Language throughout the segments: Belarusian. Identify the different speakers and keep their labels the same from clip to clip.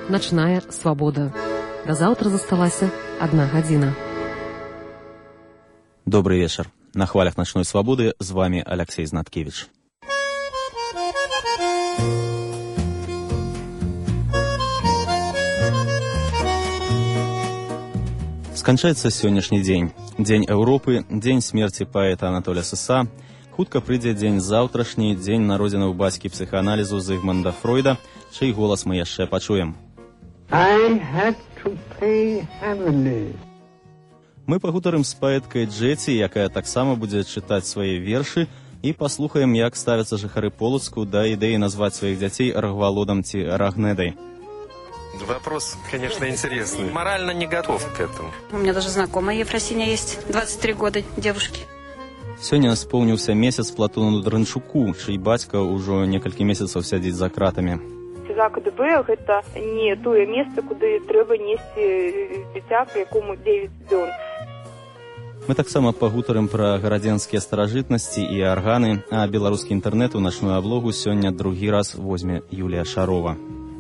Speaker 1: «Начная свобода». До завтра засталася 1 гадзіна.
Speaker 2: Добрый вечер. На хвалях «Ночной свободы» с вами Алексей Знаткевич. Сканчаецца сённяшні дзень. Дзень Еўропы, дзень смерти паэта Анатолия Сыса. Хутка прыйдзе дзень заўтрашні, дзень народзінаў бацькі псіхааналізу Зігмунда Фройда, чый голас мы яшчэ пачуем.
Speaker 3: I had to pay heavily.
Speaker 2: Мы пагутарым з паэткай Джеці, якая таксама будзе чытаць свае вершы, і паслухаем, як ставяцца жыхары Полацку да ідэі назваць сваіх дзяцей Рагвалодам ці Рагнедай.
Speaker 4: Вопрос, конечно, интересный. Морально не готов к этому.
Speaker 5: У меня даже знакомая Ефросиня есть, 23 года, девушки.
Speaker 2: Сёння споўніўся месяц Платону Дранчуку, чый бацька ўжо некалькі месяцаў сядзіць за кратамі.
Speaker 6: За КДБ гэта не тое месца, куды трэба несці дзіця, па якому 9 дзён.
Speaker 2: Мы таксама пагутарым пра гарадзенскія старажытнасці і арганы, а беларускі інтэрнэт у начную аблогу сёння другі раз возьме Юлія Шарова.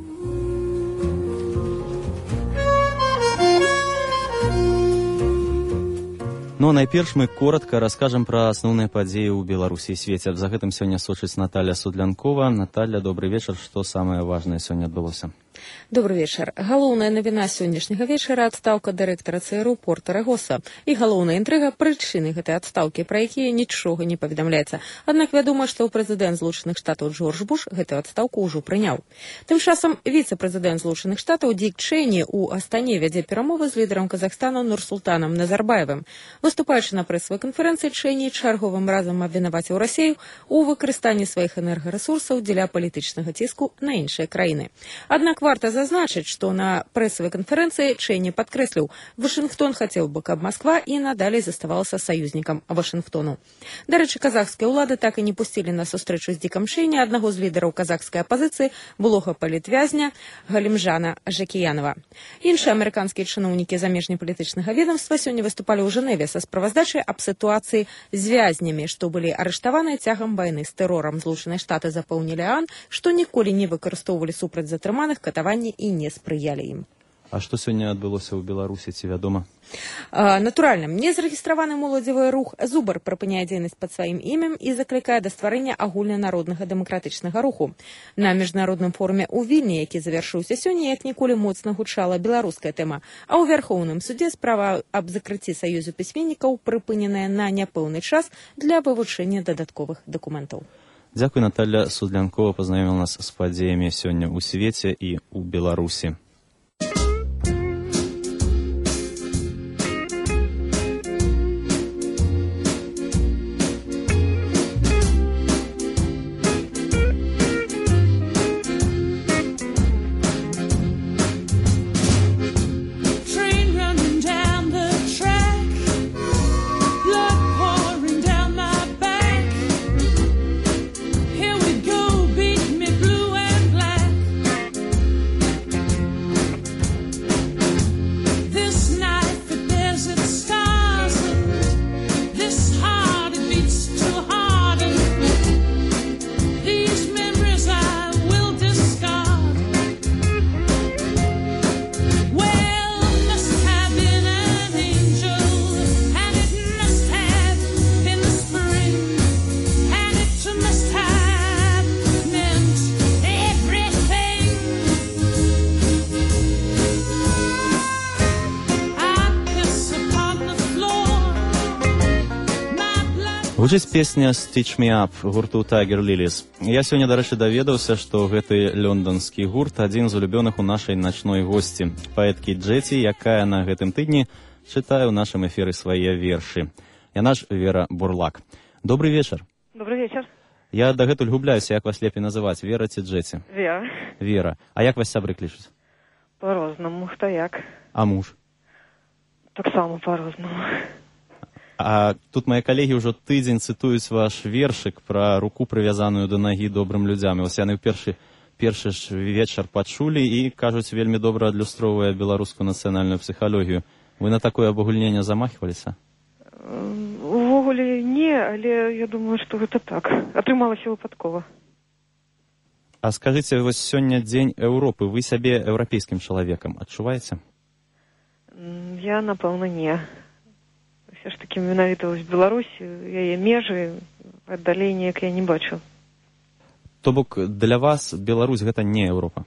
Speaker 2: Ну, найперш мы коротка раскажам пра асноўныя падзеі ў Беларусі і свеце. За гэтым сёння сочыць Наталья Судлянкова. Наталья, добрый вечар. Што самае важнае сёння адбылося?
Speaker 7: Добрый вечар. Галоўная навіна сённяшняга вечара — адстаўка дырэктара ЦРУ Портера Госса. І галоўная інтрыга — прычыны гэтай адстаўкі, пра якія нічога не паведамляецца. Аднак вядома, што прэзідэнт Злучаных Штатаў Джордж Буш гэтую адстаўку ўжо прыняў. Тым часам віцэ-прэзідэнт Злучаных Штатаў Дик Чэйні ў Астане вядзе перамовы з лідарам Казахстану Нурсултанам Назарбаевым. Выступаючы на прэсавай канферэнцыі, Чэйні чарговым разам абвінаваціў Расію ў выкарыстанні сваіх энергарэсурсаў дзеля палітычнага ціску на іншыя краіны. Аднак варта зазначыць, што на прэсавай канферэнцыі Чэйні падкрэсліў, Вашынгтон хацеў бы, каб Масква і надалей заставалася саюзнікам Вашынгтону. Дарэчы, казахскія ўлады так і не пусцілі на сустрэчу з Диком Чэйні аднаго з лідараў казахскай апазіцыі, былога палітвязня Галімжана Жакіянова. Іншыя амерыканскія чыноўнікі замежнепалітычнага ведамства сёння выступалі ў Жэневе са справаздачай аб сітуацыі з вязнямі, што былі арыштаваныя цягам вайны з тэрорам. Злучаныя Штаты запэўнілі ААН, што ніколі не выкарыстоўвалі супраць затрыманых катаванні і не спрыялі ім.
Speaker 2: А што сёння адбылося ў Беларусі, ці вядома?
Speaker 7: Натуральна, незарэгістраваны моладзевы рух «Зубар» прыпыняе дзейнасць пад сваім імем і заклікае да стварэння агульнанароднага дэмакратычнага руху. На міжнародным форуме ў Вільні, які завяршыўся сёння, як ніколі моцна гучала беларуская тэма, а ў Вярхоўным судзе справа аб закрыцці саюзу пісьменнікаў прыпыненая на няпэўны час для вывучэння дадатковых дакументаў.
Speaker 2: Дзякуй, Наталья Судлянкова пазнаёміла нас з падзеямі сёння ў свеце і ў Беларусі. Гучыць песня «Stitch Me Up» гурту Tiger Lilies. Я сёння, дарэчы, даведаўся, што гэты лонданскі гурт адзін з улюбёных у нашай начной госці, паэткі Джеці, якая на гэтым тыдні чытае ў нашым эфіры свае вершы. Яна ж Вера Бурлак. Добрый вечар.
Speaker 6: Добрый вечар.
Speaker 2: Я дагэтуль губляюся, як вас лепей называць, Вера ці Джеці?
Speaker 6: Вера.
Speaker 2: Вера. А як вас сябры клічуць?
Speaker 6: По-рознаму, хто як.
Speaker 2: А муж?
Speaker 6: Таксама по-рознаму.
Speaker 2: А тут мои калегі ўжо тыдзень цытуюць ваш вершык пра руку, прывязаную да нагі добрым людзям. І вось яны першы ж вечар пачулі і, кажуць, вельмі добра адлюстроўвае беларускую нацыянальную псіхалогію. Вы на такое абагульненне замахваліся?
Speaker 6: Увогуле не, але я думаю, што гэта так. Атрымалася выпадкова.
Speaker 2: А скажите, вот сегодня День Европы, вы себе европейским человеком адчуваеце?
Speaker 8: Я, напэўна, не. Все ж таки менавіта вось Беларусь, яе межы, далей неяк я не бачу.
Speaker 2: То бок для вас Беларусь гэта не Европа?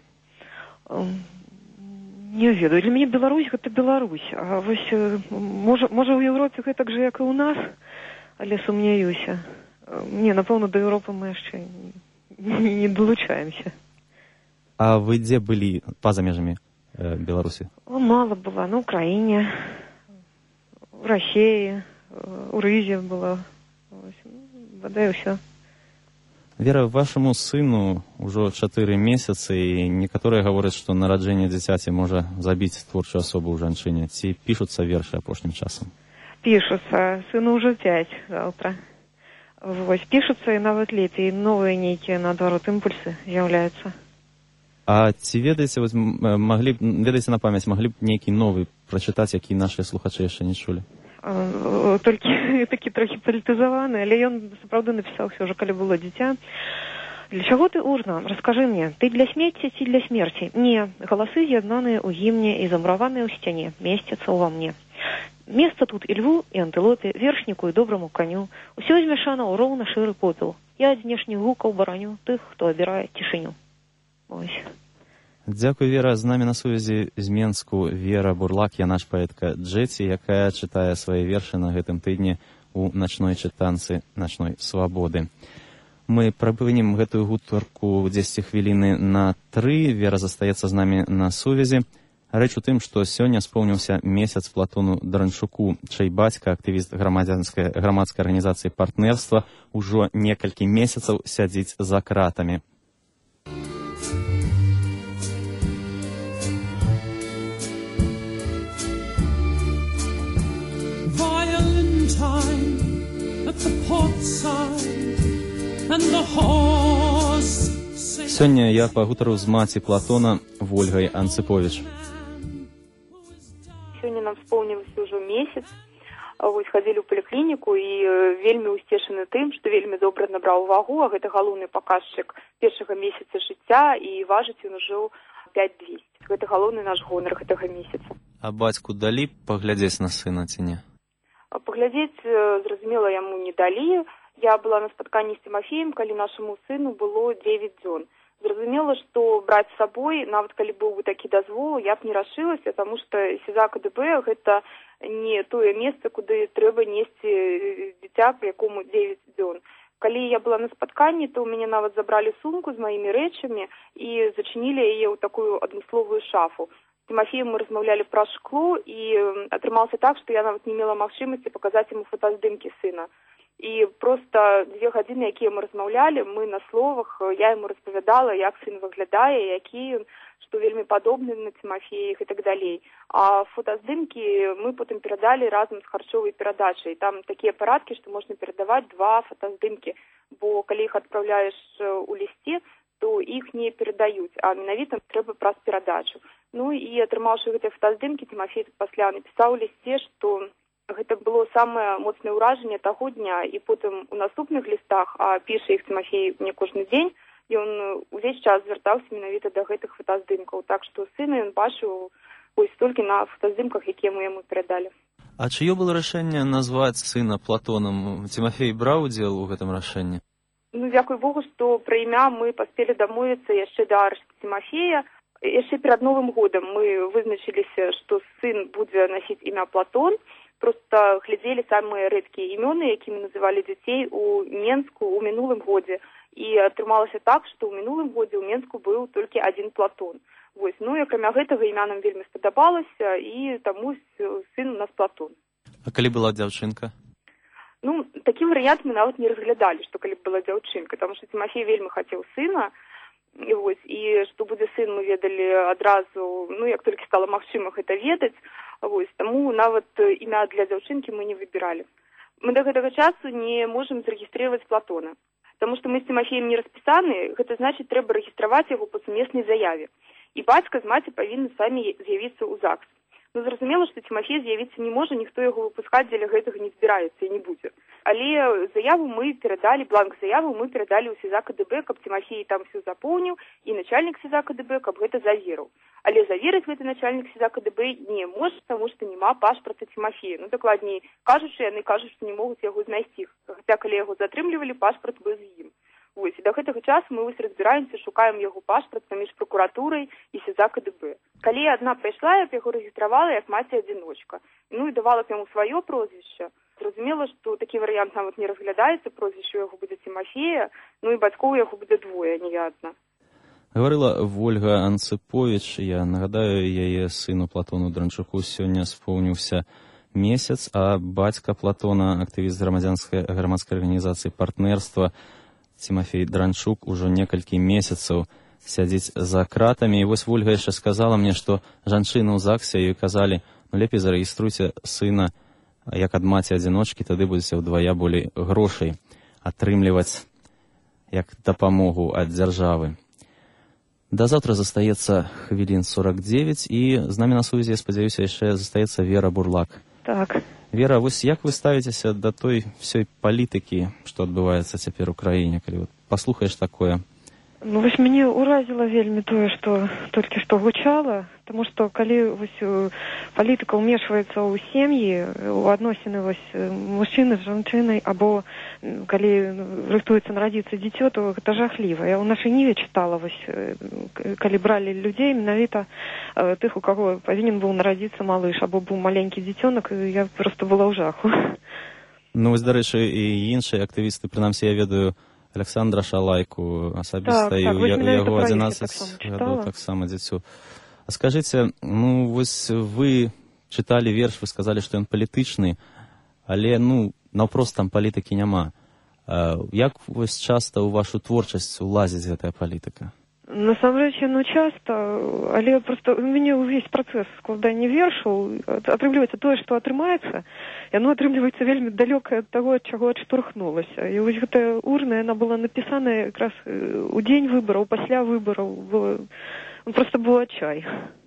Speaker 8: Не ведаю, для мяне Беларусь гэта Беларусь. А вось можа ў Еўропе гэтак жа, як і ў нас, але сумняюся. Не, напэўна, да Еўропы мы яшчэ не далучаемся.
Speaker 2: А вы дзе былі па-за межамі Беларусі?
Speaker 8: Мало была, на Украине, в России, у Рызе была. Бадай ўсё.
Speaker 2: Вера, вашаму сыну ўжо 4 месяцы, і некаторыя гавораць, што нараджэнне дзіцяці можа забіць творчую асобу ў жанчыне. Ці пішуцца вершы апошнім часам?
Speaker 8: Пішуцца. Сыну ўжо 5 заўтра. Вось, пішуцца і нават лепей. Новыя нейкія, наадварот, імпульсы з'яўляюцца.
Speaker 2: А ці ведаеце, ведаеце на памяць, маглі б нейкі новы прачытаць, які нашыя слухачы яшчэ не чулі?
Speaker 8: Толькі такі трохі палітызаваны, але ён сапраўды напісаў ўсё ўжо, калі было дзіця. Для чаго ты урна? Раскажы мне, ты для смецця ці для смерці? Не, галасы з'яднаныя ў гімне і замураваныя ў сцяне, месцяцца ўва мне. Месца тут і льву, і антылопе, вершніку і добраму каню. Усё змяшана ў роўна шыры попел. Я ад знешніх гукаў бараню тых, хто абірае цішыню. Ось.
Speaker 2: Дзякуй, Вера. З намі на сувязі з Менску Вера Бурлак, я наш паэтка Джеці, якая чытае свае вершы на гэтым тыдні ў начной чытанцы начной свабоды. Мы прапынем гэтую гутарку 10 хвіліны на 3. Вера застаецца з намі на сувязі. Рэч у тым, што сёння споўніўся месяц Платону Дранчуку, чый бацька, актывіст грамадскай арганізацыі партнерства, ужо некалькі месяцаў сядзіць за кратамі. Сёння я пагутарыў з маці Платона Вольгай Анцыповіч.
Speaker 6: Сёння нам споўнілася ўжо месяц. Вось хадзілі ў паліклініку і вельмі ўсцешаны тым, што вельмі добра набраў вагу, а гэта галоўны паказчык першага месяца жыцця, і важыць ён ужо 5200. Гэта галоўны наш гонар гэтага месяца.
Speaker 2: А бацьку далі паглядзець на сына ці не?
Speaker 6: Паглядзець, зразумела, яму не далі. Я была на спатканні з Тимофеем, калі нашаму сыну было 9 дзён. Зразумела, што браць з сабой, нават калі быў бы такі дазвол, я б не рашылася, таму што СІЗА КДБ гэта не тое месца, куды трэба несці дзіця, пры якому 9 дзён. Калі я была на спатканні, то ў мяне нават забралі сумку з маімі рэчамі і зачынілі яе ў такую адмысловую шафу. З Тимофеем мы размаўлялі пра шкло, і атрымалася так, што я нават не мела магчымасці паказаць яму фотаздымкі сына. І проста 2 гадзіны, якія мы размаўлялі, мы на словах, я яму распавядала, як сын выглядае, які ён, што вельмі падобны на Тимофея і так далей. А фотаздымкі мы потым перадалі разам з харчовай перадачай. Там такія парадкі, што можна перадаваць 2 фотаздымкі, бо калі іх адпраўляеш у лісце, то іх не перадаюць, а менавіта трэба праз перадачу. Ну і атрымаўшы гэтыя фотаздымкі, Тимофей пасля напісаў у лісце, што гэта было самае моцнае ўражанне таго дня, і потым у наступных лістах, а піша іх Тимофей мне кожны дзень, ён увесь час звяртаўся менавіта да гэтых фотаздымкаў. Так што сына ён бачыў вось толькі на фотаздымках, якія мы яму перадалі.
Speaker 2: А чыё было рашэнне назваць сына Платонам? Тимофей браў удзел у гэтым рашэнні?
Speaker 6: Ну, дзякуй Богу, што пра імя мы паспелі дамовіцца яшчэ да арышту Тимофея. Яшчэ перад Новым годам мы вызначыліся, што сын будзе насіць імя Платон. Просто глядзелі самыя рэдкія імёны, якімі называлі дзяцей у Менску ў мінулым годзе. І атрымалася так, што ў мінулым годзе ў Менску быў толькі адзін Платон. Вось, ну і акрамя гэтага імя нам вельмі спадабалася, і таму сын у нас Платон.
Speaker 2: А калі была дзяўчынка?
Speaker 6: Ну, такі варыянт мы нават не разглядалі, што калі б была дзяўчынка, таму што Тимофей вельмі хацеў сына. І вось, і што будзе сын, мы ведалі адразу, ну, як толькі стала магчыма гэта ведаць. Вось, таму нават імя для дзяўчынкі мы не выбіралі. Мы да гэтага часу не можам зарэгістраваць Платона, таму што мы з Тимофеем не распісаны, гэта значыць, трэба рэгістраваць яго па сумеснай заяве. І бацька з маці павінны самі з'явіцца ў ЗАГС. Ну, зразумела, што Тимофей з'явіцца не можа, ніхто яго выпускаць дзеля гэтага не збіраецца і не будзе. Але заяву мы перадалі, бланк заявы мы перадалі ў СІЗА КДБ, каб Тимофей там все запоўніў, і начальнік СІЗА КДБ, каб гэта заверыў. Але заверыць гэты начальнік СІЗА КДБ не можа, таму што няма пашпарта Тимофея. Ну, дакладней кажучы, яны кажуць, што не могуць яго знайсці. Хаця, калі яго затрымлівалі, пашпарт быў з ім. Вось, і да гэтага часу мы вось разбіраемся, шукаем яго пашпарт паміж прокуратурай і СІЗА КДБ. Калі адна прайшла, я б яго рэгістравала як маці-адзіночка. Ну і давала б яму сваё прозвішча. Зразумела, што такі варыянт нават не разглядаецца, прозвішча яго будзе Тимофея, ну і бацькоў яго будзе двое, а не адна.
Speaker 2: Гаварыла Вольга Анцыповіч, я нагадаю, яе сыну Платону Дранчуку сёння споўніўся месяц, а бацька Платона, актывіст грамадзянскай арганізацыі партнерства, Тимофей Дранчук ужо некалькі месяцаў сядзіць за кратамі. І вось Вольга яшчэ сказала мне, што жанчыны ў ЗАГСе ёй казалі, ну лепей зарэгіструйце сына як ад маці-адзіночкі, тады будзеце ўдвая болей грошай атрымліваць як дапамогу ад дзяржавы. Да заўтра застаецца хвілін 49, і з намі на сувязі, я спадзяюся, яшчэ застаецца Вера Бурлак.
Speaker 8: Так.
Speaker 2: Вера, вось як вы ставіцеся да той всёй палітыкі, што адбываецца цяпер у краіне, калі вот паслухаеш такое?
Speaker 8: Ну, вось мяне ўразіла вельмі тое, што толькі што гучала, таму што калі вось палітыка ўмешваецца ў сем'і, у адносіны вось мужчыны з жанчынай, або калі рыхтуецца нарадзіцца дзіцё, то гэта жахліва. Я ў нашай ніве чытала, вось, калі бралі людзей, менавіта тых, у каго павінен быў нарадзіцца малыш, або быў маленькі дзіцёнак, я проста была ў жаху.
Speaker 2: Ну, вось, дарэчы, і іншыя актывісты, прынамсі, я ведаю, Александра Шалайку, асабіста, і ў яго 11 гадоў таксама дзіцю. А скажыце, ну, вось вы чыталі верш, вы сказалі, што ён палітычны, але, ну, наўпрост там палітыкі няма. Як вось часта ў вашу творчасць улазіць гэтая палітыка?
Speaker 8: Насамрэч, ну, часта, але проста у мяне ўвесь працэс складання вершаў атрымліваецца тое, што атрымаецца, яно атрымліваецца вельмі далёка ад таго, ад чаго адштурхнулася. І вось гэтая урна, яна была напісаная якраз у дзень выбараў, пасля выбараў, проста быў адчай.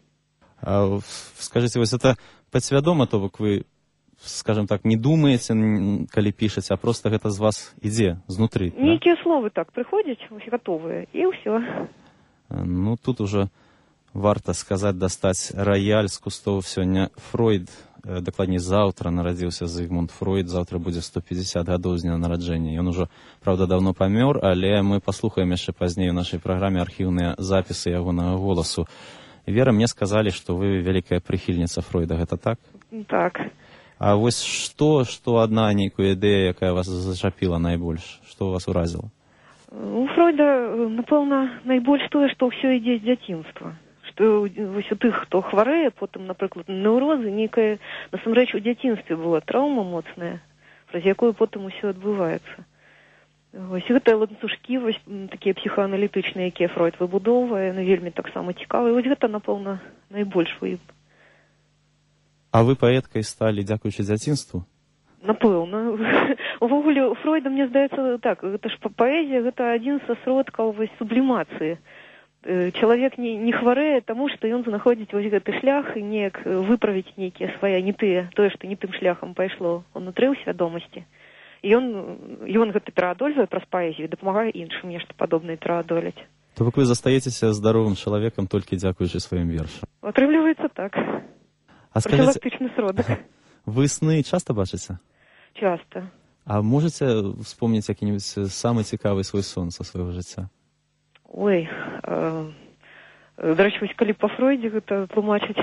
Speaker 2: А скажыце, вось это падсвядома, то бок вы, скажем так, не думаеце, калі пішаце, а проста гэта з вас ідзе знутры?
Speaker 8: Нейкія словы так прыходзяць, гатовыя, і ўсё.
Speaker 2: Ну, тут уже варта сказаць, дастаць раяль з кустоў. Сёння Фройд, дакладней заўтра нарадзіўся Зігмунд Фройд, заўтра будзе 150 гадоў з дня нараджэння. Ён ужо, правда, даўно памёр, але мы паслухаем яшчэ пазней у нашай праграме архіўныя запісы ягонага голасу. Вера, мне сказалі, што вы вялікая прыхільніца Фройда, гэта так?
Speaker 8: Так.
Speaker 2: А вось што адна нейкая ідэя, якая вас зачапіла найбольш? Што вас уразіла?
Speaker 8: У Фройда, напэўна, найбольш тое, што ўсё ідзе з дзяцінства. Што вось у тых, хто хварэе, потым, напрыклад, неўрозы, нейкая, насамрэч, у дзяцінстве была траўма моцная, праз якую потым усё адбываецца. Вось гэтыя ланцужкі, вось такія псіхааналітычныя, якія Фройд выбудоўвае, ну, вельмі таксама цікавыя. Вось гэта, напэўна, найбольш вы.
Speaker 2: А вы паэткай сталі дзякуючы дзяцінству?
Speaker 8: Напэўна. Увогуле, у Фройда, мне здаецца, так, гэта ж паэзія, гэта адзін са сродкаў вось сублімацыі. Чалавек не хварэе таму, што ён знаходзіць вось гэты шлях і неяк выправіць нейкія свае не тыя, тое, што не тым шляхам пайшло унутры ў свядомасці. І ён гэта пераадольвае праз паэзію, дапамагае іншым нешта падобнае пераадолець.
Speaker 2: То бок вы застаецеся здаровым чалавекам толькі дзякуючы сваім вершам?
Speaker 8: Атрымліваецца так. Профілактычны сродак.
Speaker 2: Вы сны часта бачыце?
Speaker 8: Часта.
Speaker 2: А можаце вспомніць які-небудзь самы цікавы свой сон са свайго жыцця?
Speaker 8: Ой, дарэчы, вось калі па Фройдзе гэта тлумачыць,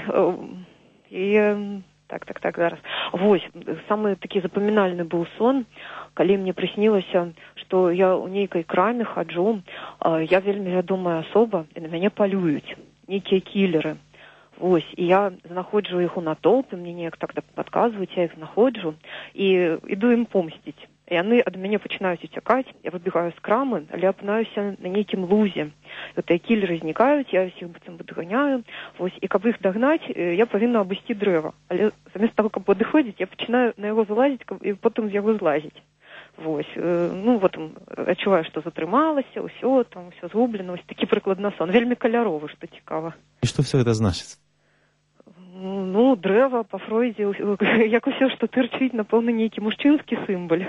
Speaker 8: так, зараз. Вось, самы такі запамінальны быў сон, калі мне прыснілася, што я ў нейкай краме хаджу, я вельмі вядомая асоба, і на мяне палююць, нейкія кілеры. Вось, і я знаходжу іх у натоўпе, мне неяк так падказваюць, я іх знаходжу, і іду ім помсціць. Яны ад мяне пачынаюць уцякаць, я выбегаю з крамы, але апынаюся на нейкім лузе. Гэтыя кілеры знікаюць, я ўсіх быццам выдаганяю, вось, і каб іх дагнаць, я павінна абысці дрэва. Але замест таго, каб падыходзіць, я пачынаю на яго залазіць, і потым з яго злазіць. Вось, ну, потым адчуваю, што затрымалася, ўсё згублена, вось такі прыкладна сон. Вельмі каляровы, што цікава.
Speaker 2: І што ўсё гэта значыць?
Speaker 8: Ну, дрэва па Фройдзе, як усё, што тырчыць, напэўна, нейкі мужчынскі сімбаль.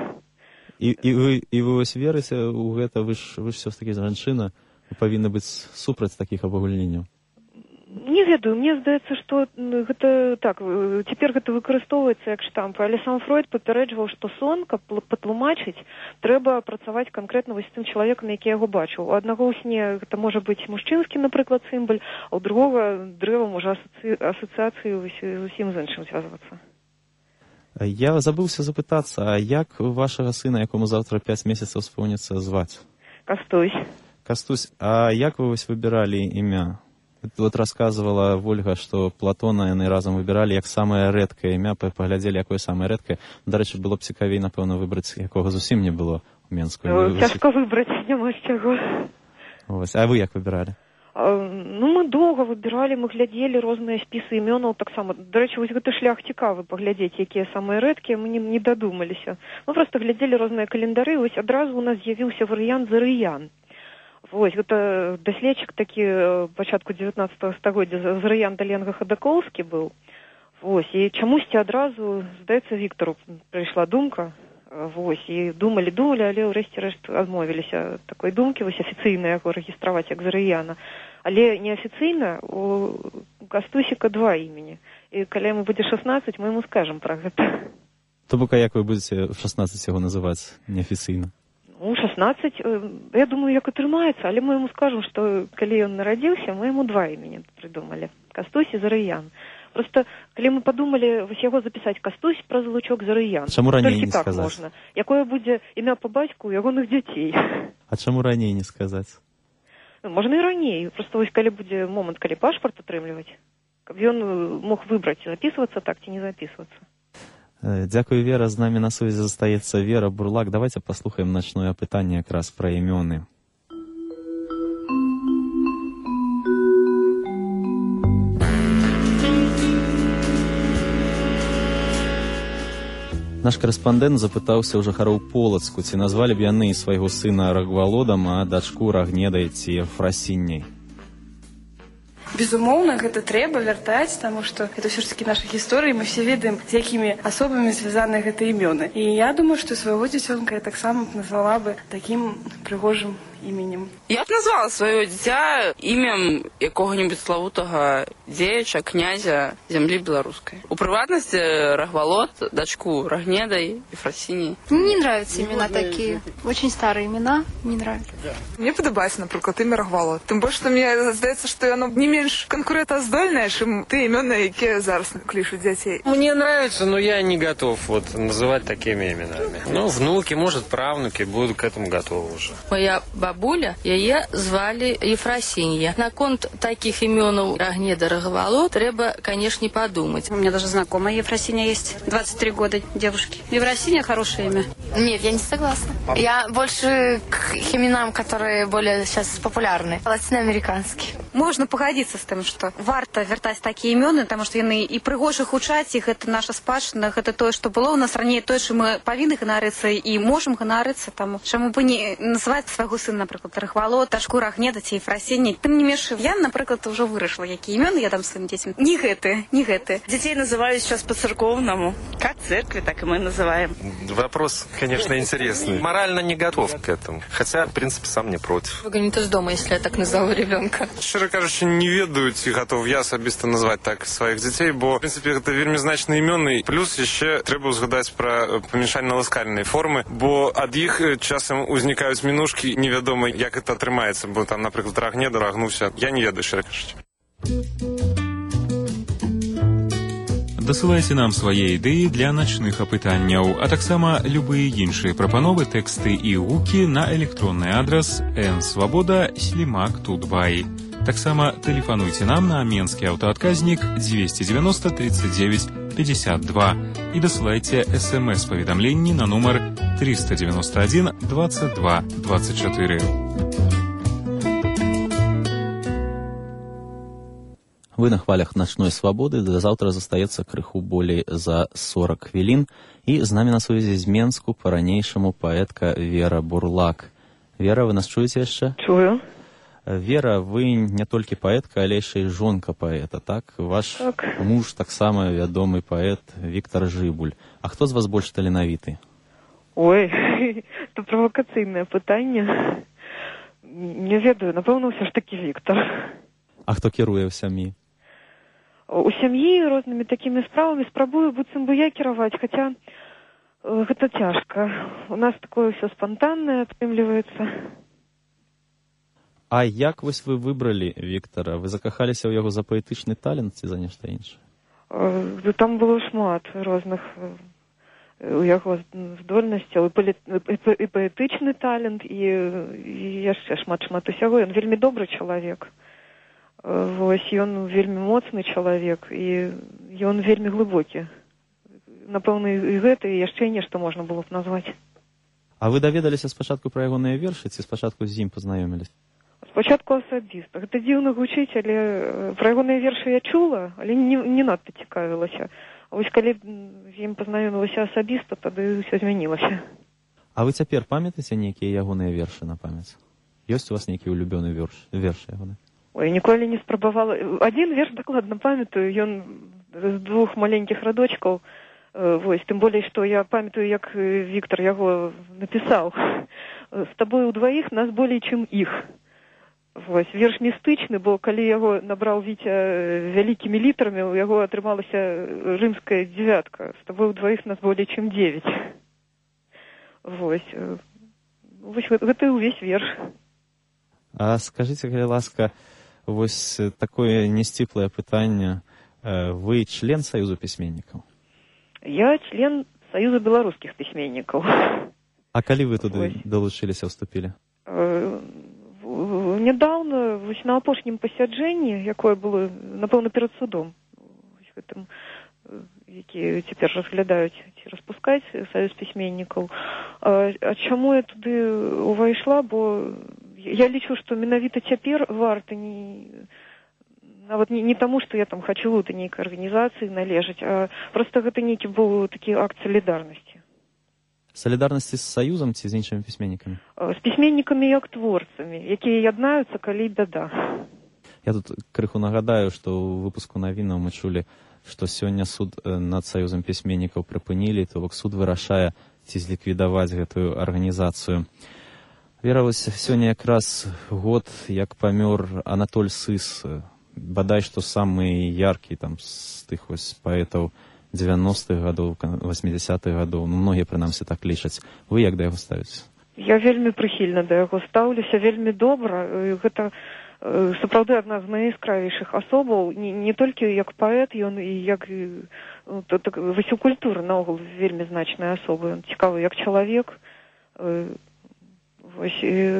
Speaker 2: І вы вось верыце ў гэта, вы ж все-таки жанчына, вы павінны быць супраць такіх абагульненняў.
Speaker 8: Не ведаю, мне здаецца, што гэта так, цяпер гэта выкарыстоўваецца як штамп, але сам Фройд папярэджваў, што сон, каб патлумачыць, трэба працаваць канкрэтна вось з тым чалавекам, які яго бачыў. У аднаго ў сне гэта можа быць мужчынскі, напрыклад, сімбаль, а ў другога дрэва можа асацыяцыі зусім з іншым звязвацца.
Speaker 2: Я забыўся запытацца, а як вашага сына, якому завтра 5 месяцаў споўніцца, зваць?
Speaker 8: Кастусь.
Speaker 2: Кастусь, а як вы вось выбіралі імя? Вот рассказывала Вольга, што Платона яны разам выбіралі як самае рэдкае імя, паглядзелі, якое самае рэдкае. Дарэчы, было б цікавей, напэўна, выбраць, якога зусім не было ў Менску.
Speaker 8: Цяжка выбраць, няма з чаго.
Speaker 2: А вы як выбіралі?
Speaker 8: Ну, мы доўга выбіралі, мы глядзелі розныя спісы імёнаў таксама. Дарэчы, вось гэты шлях цікавы паглядзець, якія самыя рэдкія, мы не дадумаліся. Мы проста глядзелі розныя календары, вось адразу у нас з'явіўся варыянт Зарыян. Вось, гэта даследчык такі пачатку 19 стагоддзя Зарыян Даленга Хадакоўскі быў. Вось, і чамусьці адразу, здаецца, Віктару прыйшла думка. Вось, і думалі, але ўрэшце рэшт адмовіліся такой думкі, вось афіцыйна яго рэгістраваць як Зарыяна. Але неафіцыйна у Кастусіка 2 імені. І калі яму будзе 16, мы яму скажам пра гэта.
Speaker 2: То бок, як вы будзеце в 16 яго называць неафіцыйна?
Speaker 8: Ну, 16, я думаю, як атрымаецца, але мы яму скажам, што калі ён нарадзіўся, мы яму 2 імені прыдумалі. Кастусь і Зарыян. Просто, калі мы падумалі, вось яго запісаць Кастусь праз лучок Зарыян.
Speaker 2: Чаму раней не
Speaker 8: так
Speaker 2: сказаць?
Speaker 8: Можна. Якое будзе імя па бацьку ягоных дзяцей.
Speaker 2: А чаму раней не сказаць?
Speaker 8: Можна і раней. Просто вось калі будзе момант, калі пашпарт атрымліваць, каб ён мог выбраць, запісвацца так ці не запісвацца.
Speaker 2: Дзякую, Вера. З намі на сувязі застаецца Вера Бурлак. Давайте паслухаем начное апытанне якраз пра імёны. Наш корэспандэнт запытаўся ў жыхароў Полацку, ці назвалі б яны свайго сына Рагвалодам, а дачку Рагнедай ці Фрасінняй.
Speaker 9: Безумоўна, гэта трэба вяртаць, таму што это ўсё ж такі наша гісторыя, мы все ведаем, з якімі асобамі звязаны гэтыя імёны. І я думаю, што свайго дзіцёнка я таксама назвала бы такім прыгожым іменем.
Speaker 10: Я б назвала сваё дзіця імем якога-небудзь славутага дзеяча, князя зямлі беларускай. У прыватнасці Рагвалод, дачку Рагнедай і Фрасіняй.
Speaker 5: Мне не нравятся имена такие. Очень старые имена, не нравятся.
Speaker 11: Мне падабаецца, напрыклад, імя Рагвалод. Тым больш, што мне здаецца, што яно не менш конкурентаздольнае, чым тыя імёны, якія зараз клічуць дзяцей.
Speaker 4: Мне нравится, но я не готов вот называть такими именами. Ну, внуки, может, правнуки будут к этому готовы уже.
Speaker 12: Моя бабуля, яе звали Ефросинья. Наконт таких именов Рагнеда, Рагвалод треба, конечно, подумать.
Speaker 5: У меня даже знакомая Ефросинья есть. 23 года девушки. Ефросинья хорошее имя.
Speaker 13: Нет, я не согласна. Я больше к именам, которые более сейчас популярны. Латиноамериканские.
Speaker 5: Можна пагадзіцца з тым, што варта вяртаць такія імёны, таму што яны і прыгожа гучаць, і гэта наша спадчына, гэта тое, што было ў нас раней, тое, што мы павінны ганарыцца і можам ганарыцца, таму чаму бы не называць свайго сына, напрыклад, Рагвалод, дачку Рагнеда ці Ефрасіняй. Тым не менш, я, напрыклад, ўжо вырашыла, якія імёны я дам сваім дзецям. Не гэты.
Speaker 10: Детей называют сейчас по-церковному. Как церкви, так и мы называем.
Speaker 4: Вопрос, конечно, интересный. Морально не готов к этому. Хотя, в принципе, сам не против.
Speaker 13: Выгонят из дома, если я так назову ребенка.
Speaker 14: Щиро кажучи, не ведаю, ці готов я асабіста назваць так сваіх дзяцей, бо, в принципе, гэта вельмі значныя імёны. Плюс яшчэ трэба ўзгадаць пра памяншальна-ласкальнай формы, бо ад іх часам узнікаюць мінушкі, невядома, як гэта атрымаецца, бо там, напрыклад, Рагнеда, Рагнуся. Я не ведаю, шчыра кажучи.
Speaker 15: Дасылайце нам свае ідэі для начных апытанняў, а таксама любыя іншыя прапановы, тэксты і гукі на электронны адрас nsvoboda@tutbay. Таксама тэлефануйце нам на менскі аўтаадказнік 290 39 52 і дасылайце смс-паведамленні на нумар 391 22 24.
Speaker 2: Вы на хвалях начной свободы. До завтра застаецца крыху болей за 40 хвілін. І з намі на сувязі з Менску па-ранейшаму паэтка Вера Бурлак. Вера, вы нас чуеце яшчэ?
Speaker 8: Чую.
Speaker 2: Вера, вы не толькі паэтка, але яшчэ і жонка паэта, так? Ваш муж таксама вядомы паэт Віктор Жыбуль. А хто з вас больш таленавіты?
Speaker 8: Ой, это правакацыйнае пытанне. Не ведаю, напэўна, ўсё ж такі Віктор.
Speaker 2: А хто кіруе ў сям'і?
Speaker 8: У сям'і рознымі такімі справамі спрабую быццам бы я кіраваць, хаця гэта цяжка. У нас такое ўсё спантаннае атрымліваецца.
Speaker 2: А як вось вы выбралі Віктара? Вы закахаліся ў яго за паэтычны талент ці за нешта іншае?
Speaker 8: Там было шмат розных у яго здольнасцяў, і паэтычны талент, і яшчэ шмат усяго. Ён вельмі добры чалавек. Вось, ён вельмі моцны чалавек, і ён вельмі глыбокі. Напэўна, і гэта, і яшчэ нешта можна было б назваць.
Speaker 2: А вы даведаліся спачатку пра ягоныя вершы, ці спачатку з ім пазнаёміліся?
Speaker 8: Спачатку асабіста. Гэта дзіўна гучыць, але пра ягоныя вершы я чула, але не надта цікавілася. А вось калі з ім пазнаёмілася асабіста, тады ўсё змянілася.
Speaker 2: А вы цяпер памятаеце нейкія ягоныя вершы на памяць? Ёсць у вас нейкі улюбёны верш ягоны?
Speaker 8: Ой, ніколі не спрабавала. Адзін верш дакладна памятаю, ён з 2 маленькіх радочкаў. Вось, тым болей, што я памятаю, як Віктор яго напісаў. З табою ўдваіх нас болей, чым іх. Вось, верш містычны, бо калі яго набраў Віця вялікімі літарамі, у яго атрымалася рымская 9. З табою ўдваіх нас болей, чым 9. Вось гэта ўвесь верш.
Speaker 2: А скажыце, калі ласка, вось такое несціплае пытанне. Вы член Саюзу пісьменнікаў?
Speaker 8: Я член Саюза беларускіх пісьменнікаў.
Speaker 2: А калі вы туды далучыліся, вступілі?
Speaker 8: Нядаўна, вось на апошнім пасяджэнні, якое было, напэўна, перад судом, гэтым, які цяпер разглядаюць ці распускаць Саюз пісьменнікаў. А чаму я туды увайшла? Бо я лічу, што менавіта цяпер варта нават не таму, што я там хачу да нейкай арганізацыі належаць, а проста гэта нейкі быў такі акт салідарнасці.
Speaker 2: Салідарнасці з Саюзам ці з іншымі пісьменнікамі?
Speaker 8: З пісьменнікамі як творцамі, якія яднаюцца, калі бяда.
Speaker 2: Я тут крыху нагадаю, што ў выпуску навінаў мы чулі, што сёння суд над Саюзам пісьменнікаў прыпынілі, то бок суд вырашае, ці зліквідаваць гэтую арганізацыю. Вера, вось сёння якраз год, як памёр Анатоль Сыс, бадай што самы яркі там з тых вось паэтаў 90-х гадоў, 80-х гадоў, многія прынамсі так лічаць. Вы як да яго ставіце?
Speaker 8: Я вельмі прыхільна да яго стаўлюся, вельмі добра. Гэта сапраўды адна з найяскравейшых асобаў, не толькі як паэт, ён і як вось у культуры наогул вельмі значная асоба. Ён цікавы як чалавек. Вось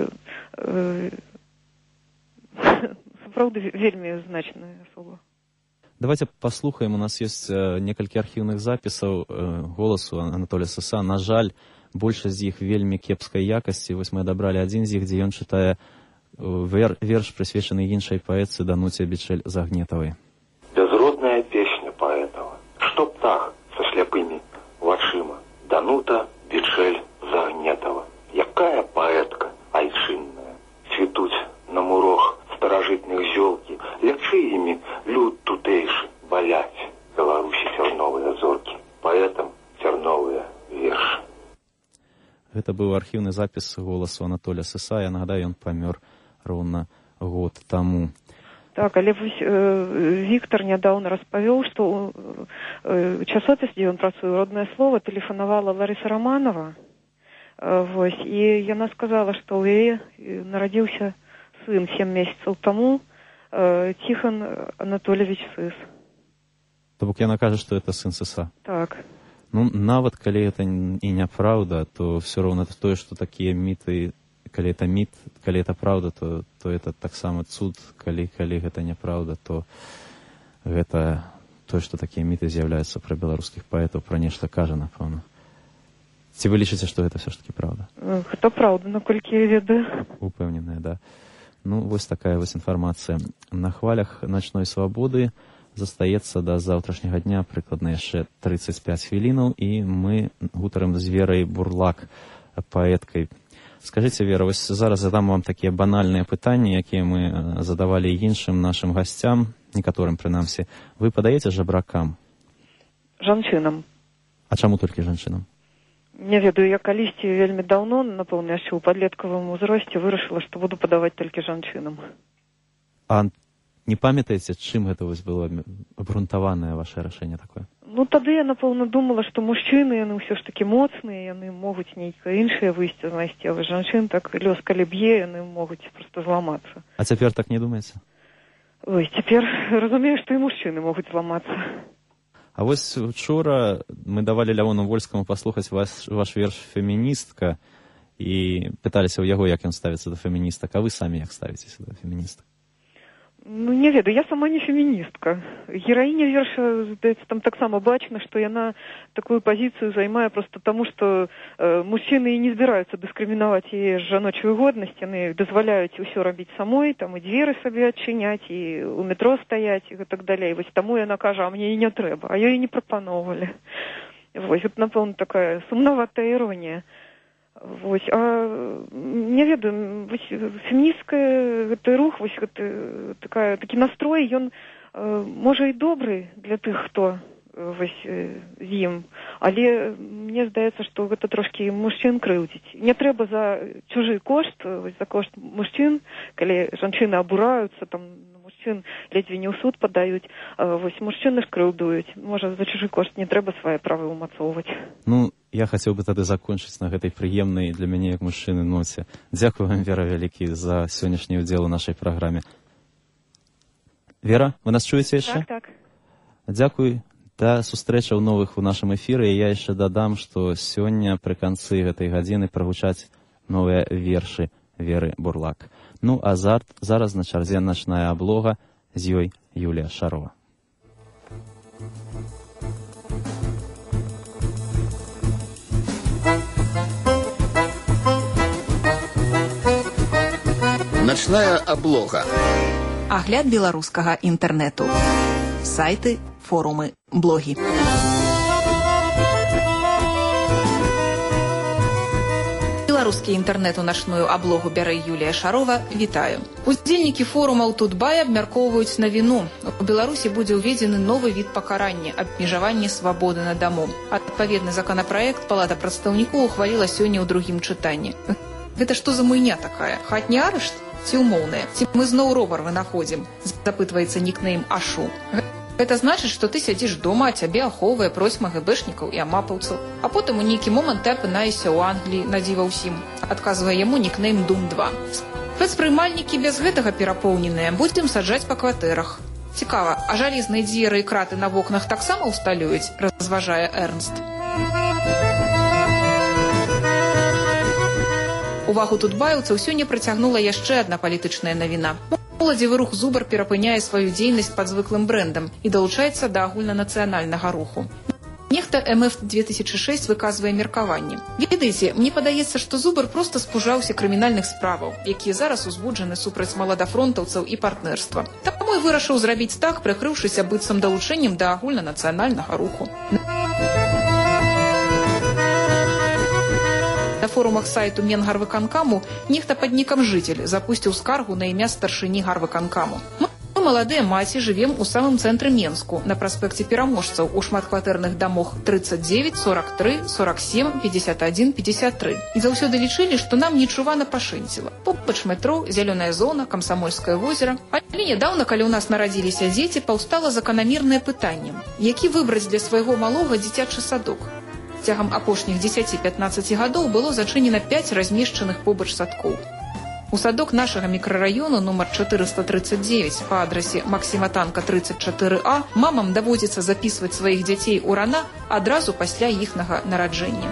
Speaker 8: сапраўды вельмі значная асоба.
Speaker 2: Давайте паслухаем, у нас ёсць некалькі архіўных запісаў голасу Анатолія Сыса. На жаль, большасць з іх вельмі кепскай якасці. Вось мы адабралі адзін з іх, дзе ён чытае верш, прысвечаны іншай паэтцы Дануце Бичель-Загнетавай.
Speaker 16: Безродная песня паэтова. Што птах са сляпымі вачыма? Данута Бичель-Загнетава. Якая паэтка айчынная. Цвітуць на мурох старажытных зёлкі. Лячы імі люд тутэйшы, баляць Беларусі цярновыя зоркі. Паэтам цярновыя вершы.
Speaker 2: Гэта быў архіўны запіс голасу Анатолія Сыса. Я нагадаю, ён памёр роўна год таму.
Speaker 8: Так, але вось Віктор нядаўна распавёў, што часопіс, дзе ён працуе, «Роднае слово», тэлефанавала Ларыса Романова. Вось, і яна сказала, што ў яе нарадзіўся сын 7 месяцаў таму, Тихон Анатольевич Сыс.
Speaker 2: То бок яна кажа, што это сын Сыса?
Speaker 8: Так.
Speaker 2: Ну, нават калі гэта і няправда, то все роўна тое, што такія міты, калі это міт, калі это правда, то это таксама цуд, калі гэта няправда, то гэта тое, што такія міты з'яўляюцца пра беларускіх паэтаў, пра нешта кажа, напэўна. Ці вы лічыце, што гэта все ж таки правда?
Speaker 8: Гэта правда, наколькі я ведаю.
Speaker 2: Упэўненая, да. Ну, вось такая вось інфармацыя. На хвалях начной свабоды застаецца да заўтрашняга дня прыкладна яшчэ 35 хвілінаў, і мы гутарым з Верай Бурлак, паэткай. Скажите, Вера, вось зараз задам вам такія банальныя пытанні, якія мы задавалі іншым нашым гасцям, некаторым прынамсі. Вы падаеце жабракам?
Speaker 8: Жанчынам.
Speaker 2: А чаму толькі жанчынам?
Speaker 8: Не ведаю, я калісьці вельмі даўно, напэўна, яшчэ ў падлеткавым узросце вырашыла, што буду падаваць толькі жанчынам.
Speaker 2: А не памятаеце, чым гэта вось было абгрунтаванае ваше рашэнне такое?
Speaker 8: Ну, тады я, напэўна, думала, што мужчыны, яны ўсё ж такі моцныя, яны могуць нейкае іншае выйсце знайсці, а жанчын так лёс калі б'е, яны могуць проста зламацца.
Speaker 2: А цяпер так не думаеце?
Speaker 8: Ой, цяпер разумею, што і мужчыны могуць зламацца.
Speaker 2: А вось учора мы давалі Лявону Вольскаму паслухаць ваш верш «Феміністка» і пыталіся ў яго, як ён ставіцца да феміністак, а вы самі як ставіцеся да феміністак?
Speaker 8: Ну, не ведаю, я сама не феміністка. Гераіня верша, здаецца, там таксама бачна, што яна такую пазіцыю займае проста таму, што мужчыны не збіраюцца дыскрымінаваць яе жаночую годнасць, яны дазваляюць усё рабіць самой, там і дзверы сабе адчыняць, і ў метро стаяць, і гэтак далей. Вось таму яна кажа, а мне і не трэба, а ёй не прапаноўвалі. Вось, гэта, напэўна, такая сумнаватая іронія. Вось, а не ведаю, вось феміністская гэты рух, вось гэты такі настрой, ён можа і добры для тых, хто вось з ім, але мне здаецца, што гэта трошкі мужчын крыўдзіць. Не трэба за чужы кошт, вось за кошт мужчын, калі жанчыны абураюцца, там мужчын ледзьве не ў суд падаюць, вось мужчыны ж крыўдуюць. Можа, за чужы кошт не трэба свае правы ўмацоўваць.
Speaker 2: Ну, я хацеў бы тады закончыць на гэтай прыемнай для мяне, як мужчыны, ноце. Дзякую вам, Вера, вялікі, за сённяшні ўдзел у нашай праграме. Вера, вы нас чуеце яшчэ?
Speaker 8: Так, так.
Speaker 2: Дзякуй. Да сустрэчаў новых у нашым эфіры. Я яшчэ дадам, што сёння пры канцы гэтай гадзіны прагучаць новыя вершы Веры Бурлак. Ну, а зараз на чарзе начная аблога, з ёй Юлія Шарова.
Speaker 17: Начная аблога.
Speaker 18: Агляд беларускага інтэрнэту. Сайты, форумы, блогі. Беларускі інтэрнэт у начную аблогу бярэ Юлія Шарова. Вітаю. Удзельнікі форумаў Тутбай абмяркоўваюць навіну. У Беларусі будзе ўведзены новы від пакарання – абмежаванне свабоды на даму. Адпаведны законапраект Палата прадстаўнікоў ухваліла сёння ў другім чытанні. Гэта што за муйня такая? Хатні арышт? Ці умоўныя? Ці мы зноў ровар вынаходзім? Запытваецца нікнейм Ашу. Гэта значыць, што ты сядзіш дома, а цябе ахоўвае процьма гэбэшнікаў і амапаўцаў. А потым у нейкі момант ты апынаешся ў Англіі, на дзіва ўсім. Адказвае яму нікнейм Дум-2. Спецпрымальнікі без гэтага перапоўненыя, будзем саджаць па кватэрах. Цікава, а жалезныя дзверы і краты на вокнах таксама ўсталююць, разважае Эрнст. Увагу тутбаяўцаў сёння прыцягнула яшчэ адна палітычная навіна. Моладзевы рух «Зубар» перапыняе сваю дзейнасць пад звыклым брэндам і далучаецца да агульнанацыянальнага руху. Нехта МФ-2006 выказвае меркаванне. Ведаеце, мне падаецца, што «Зубар» проста спужаўся крымінальных справаў, якія зараз узбуджаны супраць маладафронтаўцаў і партнерства. Таму і вырашыў зрабіць так, прыкрыўшыся быццам далучэннем да агульнанацыянальнага руху. На форумах сайту Менгарвыканкаму нехта пад нікам «Житель» запусціў скаргу на імя старшыні Гарвыканкаму. Мы, маладыя маці, жывем у самым цэнтры Менску, на праспекце Пераможцаў, у шматкватэрных дамах 39, 43, 47, 51, 53. І заўсёды лічылі, што нам нечувана пашэнціла. Побач метро, зялёная зона, Камсамольскае возера. Але нядаўна, калі ў нас нарадзіліся дзеці, паўстала заканамернае пытанне. Які выбраць для свайго малога дзіцячы садок? Цягам апошніх 10-15 гадоў было зачынена 5 размешчаных побач садкоў. У садок нашага мікрараёну нумар 439 па адрасе Максіма Танка 34А мамам даводзіцца запісваць сваіх дзяцей у рана адразу пасля іхнага нараджэння.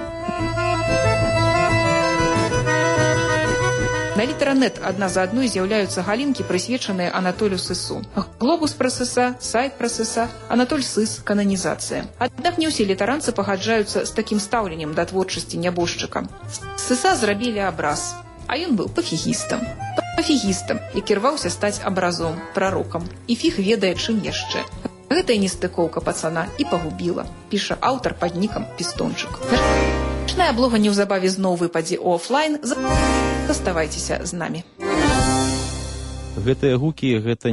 Speaker 18: На літаранет адна за адной з'яўляюцца галінкі, прысвечаныя Анатолю Сысу. Глобус пра Сыса, сайт пра Сыса, Анатоль Сыс, кананізацыя. Аднак не ўсе літаранцы пагаджаюцца з такім стаўленнем да творчасці нябожчыка. Сыса зрабілі абраз, а ён быў пафігістам. Пафігістам, які рваўся стаць абразом, прарокам. І фіг ведае, чым яшчэ. Гэтая нестыкоўка пацана і пагубіла, піша аўтар пад нікам Пістончык. Начная аблога неўзабаве зноў выпадзе ў офлайн. Заставайцеся з намі.
Speaker 2: Гэтыя гукі, гэта